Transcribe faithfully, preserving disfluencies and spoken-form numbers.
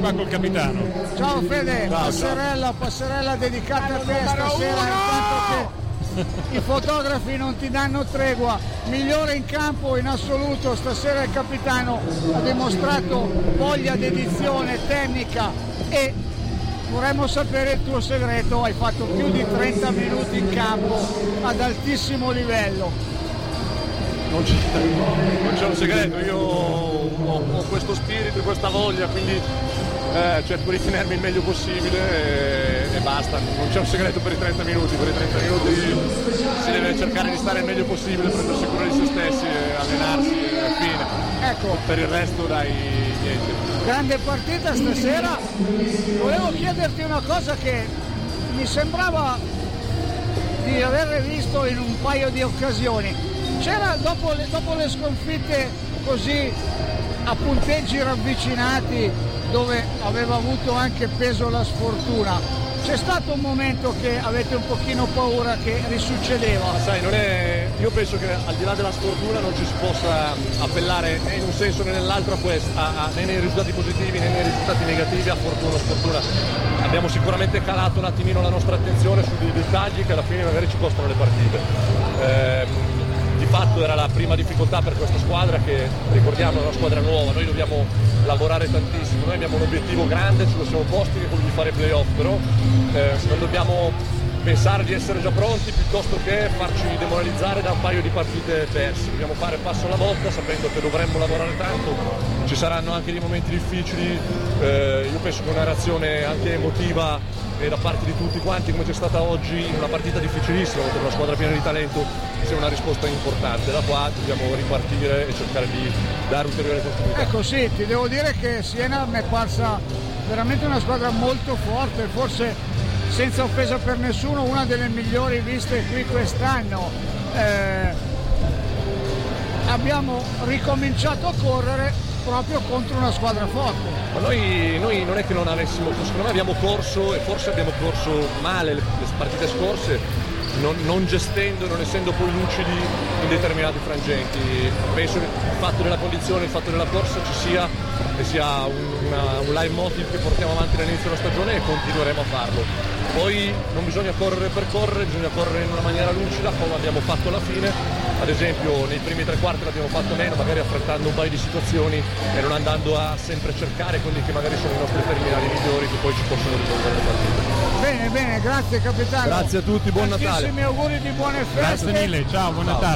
qua col capitano. Ciao Fede, Ciao, passerella, ciao. passerella dedicata a te stasera, intanto che i fotografi non ti danno tregua. Migliore in campo in assoluto stasera il capitano, ha dimostrato voglia, dedizione, tecnica e vorremmo sapere il tuo segreto. Hai fatto più di trenta minuti in campo ad altissimo livello. Non c'è, non c'è un segreto, io ho, ho questo spirito, questa voglia, quindi eh, cerco di tenermi il meglio possibile e, e basta. Non c'è un segreto per i trenta minuti, per i trenta minuti si deve cercare di stare il meglio possibile, prendersi cura di se stessi, allenarsi e fine. Ecco. Per il resto dai, niente. Grande partita stasera. Volevo chiederti una cosa che mi sembrava di aver visto in un paio di occasioni. C'era dopo le, dopo le sconfitte così a punteggi ravvicinati, dove aveva avuto anche peso la sfortuna, c'è stato un momento che avete un pochino paura che risuccedeva? Ma sai, non è... io penso che al di là della sfortuna non ci si possa appellare né in un senso né nell'altro a questa, a, a, né nei risultati positivi né nei risultati negativi a fortuna o sfortuna. Abbiamo sicuramente calato un attimino la nostra attenzione su dei dettagli che alla fine magari ci costano le partite. Eh, Di fatto era la prima difficoltà per questa squadra, che ricordiamo è una squadra nuova, noi dobbiamo lavorare tantissimo, noi abbiamo un obiettivo grande, ce lo siamo posti, che è quello di fare playoff, però eh, non dobbiamo pensare di essere già pronti piuttosto che farci demoralizzare da un paio di partite perse. Dobbiamo fare passo alla volta sapendo che dovremmo lavorare tanto, ci saranno anche dei momenti difficili, eh, io penso che una reazione anche emotiva e da parte di tutti quanti come c'è stata oggi in una partita difficilissima contro una squadra piena di talento sia una risposta importante. Da qua dobbiamo ripartire e cercare di dare ulteriore continuità. Ecco sì, ti devo dire che Siena mi è parsa veramente una squadra molto forte, forse senza offesa per nessuno una delle migliori viste qui quest'anno. Eh, abbiamo ricominciato a correre proprio contro una squadra forte. Ma noi, noi non è che non avessimo, secondo me abbiamo corso e forse abbiamo corso male le, le partite scorse, non, non gestendo, non essendo poi lucidi in determinati frangenti. Penso che il fatto della condizione, il fatto della corsa ci sia e sia un, una, un leitmotiv che portiamo avanti dall'inizio della stagione e continueremo a farlo. Poi non bisogna correre per correre, bisogna correre in una maniera lucida come abbiamo fatto alla fine. Ad esempio nei primi tre quarti l'abbiamo fatto meno, magari affrettando un paio di situazioni e non andando a sempre cercare quelli che magari sono i nostri terminali migliori che poi ci possono risolvere le partite. Bene, bene, grazie capitano. Grazie a tutti, buon Natale. Tantissimi auguri di buone feste. Grazie mille, ciao, buon Natale.